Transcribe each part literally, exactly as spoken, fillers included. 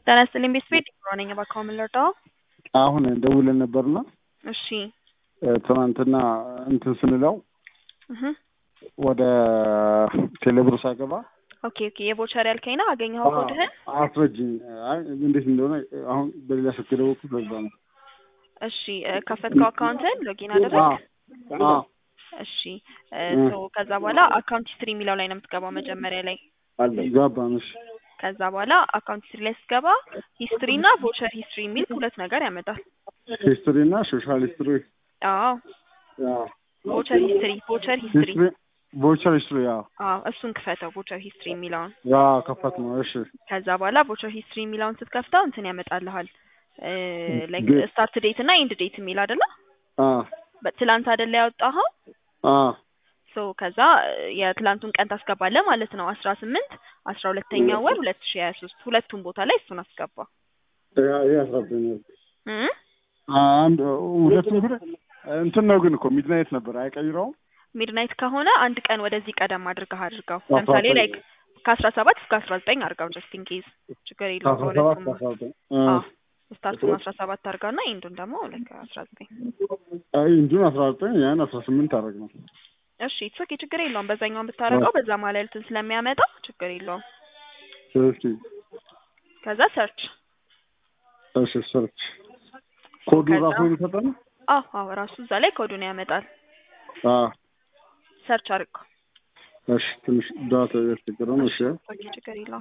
ጤና ይስጥልኝ ቤት ሮኒንግ ባካውምለርዶ አሁን ደውለን ነበርና እሺ ትናንትና እንትን ስንለው እህ ወደ ቴሌብር ሳገባ ኦኬ ኦኬ የቦቸር ያልከኝ ነው አገኘኸው ኮድህን አስረጂ አይ እንዴት እንደሆነ አሁን በሌላ ስትደውቁ በዛ ነው እሺ ከፈትከው አካውንትን ሎጊን አደረክ አዎ እሺ ሶ ከዛ በኋላ አካውንት ሂስትሪ የሚለው ላይ ነው የምትገባው መጀመሪያ ላይ አለ ገባንሽ ከዛ በኋላ አካውንት ሂስትሪ ላይ ስገባ ሂስትሪ እና ቦቸር ሂስትሪ የሚል ሁለት ነገር ያመጣል ሂስትሪ እና ሶሻል ሂስትሪ አዎ አዎ ቦቸር ሂስትሪ ቦቸር ሂስትሪ ቦቸር ሂስትሪ አዎ አዎ እሱን ክፈተው ቦቸር ሂስትሪ የሚለውን ያ ከፈት ነው እሺ ከዛ በኋላ ቦቸር ሂስትሪ የሚለውን ስትከፍተው እንትን ያመጣልሃል ላይክ ስታርት ዴት እና ኤንድ ዴት የሚል አይደለ አዎ በትላንት አይደለ ያወጣኸው አዎ ሶ ከዛ የትላንቱን ቀን ታስገባለህ ማለት ነው አስራ ስምንት አስራ ሁለተኛ ወር ሁለት ሺህ ሃያ ሶስት ሁለቱም ቦታ ላይ እሱን አስገባ ያ ያ አስራብኝ እህ አንድ ሁለቱም ግን እንትን ነው ግን እኮ ሚድናይት ነበር አይቀይረውም ሚድናይት ከሆነ አንድ ቀን ወደዚህ ቀደም አድርገህ አድርገው ለምሳሌ ላይክ ከአስራ ሰባት እስከ አስራ ዘጠኝ አድርገው ጀስት ኢን ኬዝ ችግር የለውም ሁለቱም አዎ ስታርቱን አስራ ሰባት አድርገውና ኢንዱን ደግሞ ላይክ አስራ ዘጠኝ አይ ኢንዱን አስራ ዘጠኝ ያን አስራ ስምንት አድርገው እሺ ኦኬ ችግር የለውም በዛኛው ብታረጋው በዛ ማለት እንትን ስለሚያመጣ ችግር የለውም እሺ ከዛ ሰርች እሺ ሰርች ኮዱ ራሱ ይፈታል አዎ አዎ ራሱ እዛ ላይ ኮዱን ያመጣል አዎ ሰርች አድርገው እሺ ትንሽ ዳታ ያስቸግረው ነው እሺ ኦኬ ችግር የለውም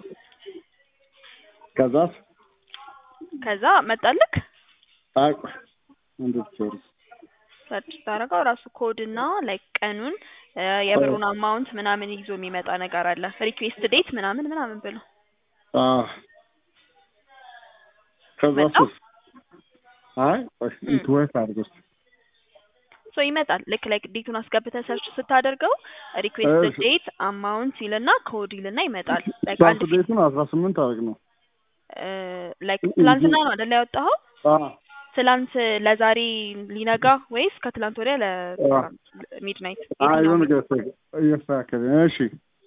ከዛ ከዛ መጣልክ አይ እንዴት ሰርች ሰርች ታረጋው ራሱ ኮድ እና ላይክ ቀኑን የብሩን አማውንት ምናምን ይዞ የሚመጣ ነገር አለ ሪኩዌስት ዴት ምናምን ምናምን ብሎ አዎ ከዛ አይ እንት ወይስ አድርገው ሶ ይመጣል ልክ ላይክ ዴቱን አስገብተህ ሰርች ስታደርገው ሪኩዌስት ዴት አማውንት ይልና ኮድ ይልና ይመጣል ላይክ አንድ ዴቱን አስራ ስምንት አድርግ ነው ላይክ ትላንትና ነው አይደል ያወጣኸው አዎ ትላንት ለዛሬ ሊነጋ ወይስ ከትላንት ወዲያ ለሚድናይት አይ ነው ነገር እየፈከረ እሺ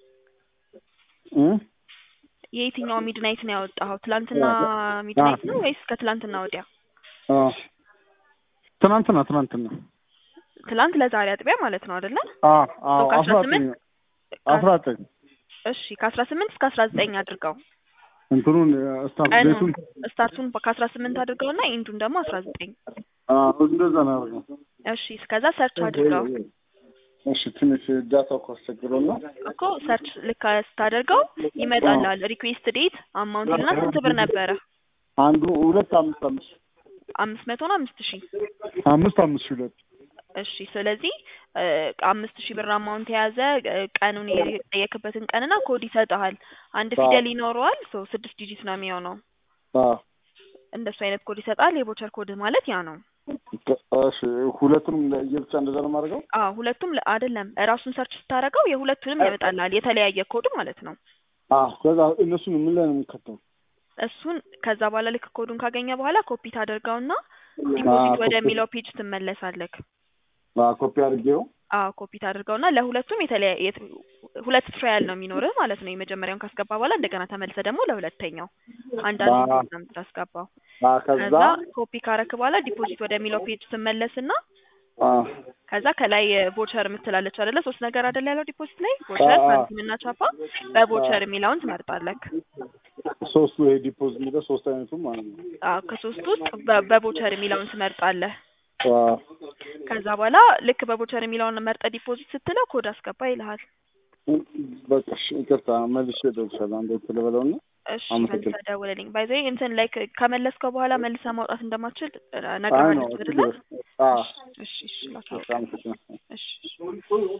እ የትኛው ሚድናይት ነው ያወጣኸው ትላንትና ሚድናይት ነው ወይስ ከትላንትና ወዲያ አዎ ትላንትና ትላንትና ትላንት ለዛሬ አጥቢያ ማለት ነው አይደለ አዎ አዎ አስራ ዘጠኝ አስራ ዘጠኝ እሺ ከአስራ ስምንት እስከ አስራ ዘጠኝ አድርገው እንትኑን ስታርት ዴቱን ስታርቱን ከአስራ ስምንት አድርገውና ኢንዱን ደግሞ አስራ ዘጠኝ አዎ እንደዛ ነው አድርገው እሺ እስከዛ ሰርች አድርገው እሺ ትንሽ ዳታ ኮስተግሮና እኮ ሰርች ልክ ስታደርገው ይመጣልሃል ሪኩዌስት ዴት አማውንት እና ስንት ብር ነበረ አንዱ ሁለት አምስት አምስት አምስት መቶ ነው አምስት ሺህ አምስት አምስት ሺህ ሁለት እሺ ስለዚህ አምስት ሺህ ብር አማውንት የያዘ ቀኑን የጠየቅበትን ቀንና ኮድ ይሰጣል አንድ ፊደል ይኖረዋል ሶ ስድስት ዲጂት ነው የሚሆነው አዎ እንደሱ አይነት ኮድ ይሰጣል የቦቸር ኮድ ማለት ያ ነው እሺ ሁለቱንም ለየብቻ እንደዛ ነው ማድረገው አዎ ሁለቱም አይደለም ራሱን ሰርች ስታረጋው የሁለቱንም ያመጣልሃል የተለያየ ኮድ ማለት ነው አዎ ከዛ እነሱን ምን ላይ ነው የሚከተው እሱን ከዛ በኋላ ልክ ኮዱን ካገኘ በኋላ ኮፒ ታደርጋውና ዲፖዚት ወደሚለው ፔጅ ትመለሳለህ አዎ ኮፒ አድርጌው አዎ ኮፒ ታደርጋውና ለሁለቱም የተለያየ ሁለት ትራያል ነው የሚኖርህ ማለት ነው የመጀመሪያውን ካስገባ በኋላ እንደገና ተመልሰ ደግሞ ለሁለተኛው አንድ አንድ ነው ታስገባው አዎ ከዛ ኮፒ ካረክ በኋላ ዲፖዚት ወደሚለው ፔጅ ትመለስና አዎ ከዛ ከላይ ቦቸር የምትላለች አይደለ ሶስት ነገር አይደለ ያለው ዲፖዚት ላይ ቦቸር ሳንቲም እና ቻፓ በቦቸር የሚለውን ትመርጣለህ ሶስቱ የዲፖዚት የሚለው ሶስት አይነቱ ማለት ነው አዎ ከሶስቱ ውስጥ በቦቸር የሚለውን ትመርጣለህ አዎ ከዛ በኋላ ልክ በቦቸር የሚለውን መርጠ ዲፖዚት ስትለው ኮድ አስገባ ይልሃል በቃ እሺ ይቅርታ መልሼ ደውልሻለሁ አንዴ ትለበለውና እሺ መልሰህ ደውልልኝ ባይ ዘ ወይ እንትን ላይክ ከመለስከው በኋላ መልሰህ ማውጣት እንደማትችል ነግሬሃለሁ አይደል አዎ እሺ እሺ እሺ እሺ